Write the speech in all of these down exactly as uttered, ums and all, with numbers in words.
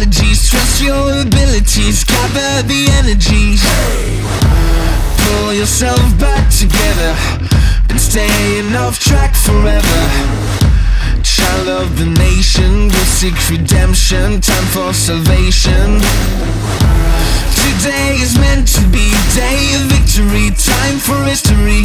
strategies, trust your abilities, gather the energies. Pull yourself back together, been staying off track forever. Child of the nation, go seek redemption, time for salvation. Today is meant to be day of victory, time for history.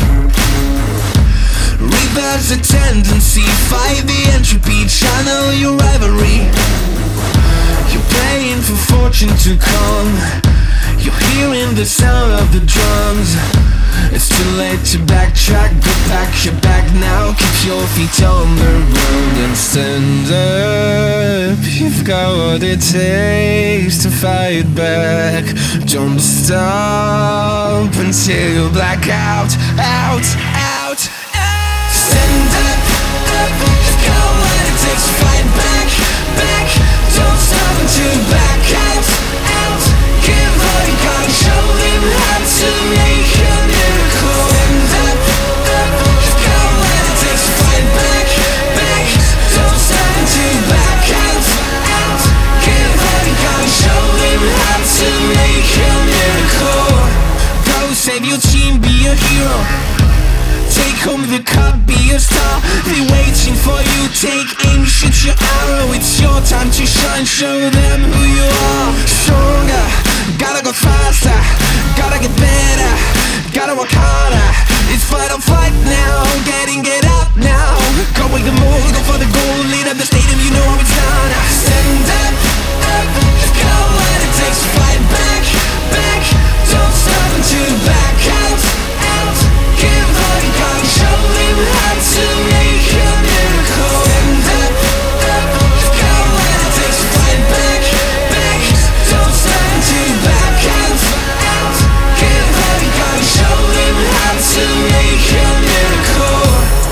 Reverse the tendency, fight the entropy, channel your rivalry. You're praying for fortune to come, you're hearing the sound of the drums. It's too late to backtrack, go back your back now, keep your feet on the ground and stand up. You've got what it takes to fight back. Don't stop until you black out, out, out, out. Stand up, up, you've got what it takes to fight back, back. Don't stop until you black out, out. Give all you got and show them how to make a miracle. Stand up, up, you've got what it takes to fight back, back. Don't stop until you black out, out. Give all you got and show them how to make a miracle. Go save your team, be a hero. Take home the cup, be a star. They're waiting for you, take aim, shoot your arrow. It's your time to shine, show them who you are. Stronger, gotta go faster, gotta get better, gotta work harder. It's fight or flight now, getting it up now. Go with the move, go for the goal, lead up the stadium, you know how it's done. Stand up, up, you've got what it takes to fight back, back. Don't stop until you back out, out. Give all you got and show them how to make a miracle. Stand up, up, you've got what it takes to fight back, back. Don't stop until you back out, out. Give all you got and show them how to make a miracle.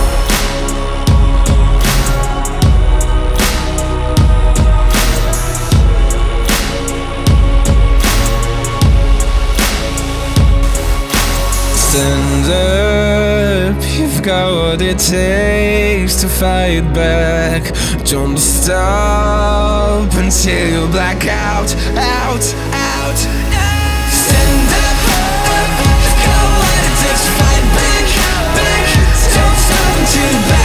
Stand up, you've got what it takes to fight back. Don't stop until you black out, out, out, out. Stand up, up, you've got what it takes to fight back, back. Don't stop until you black out.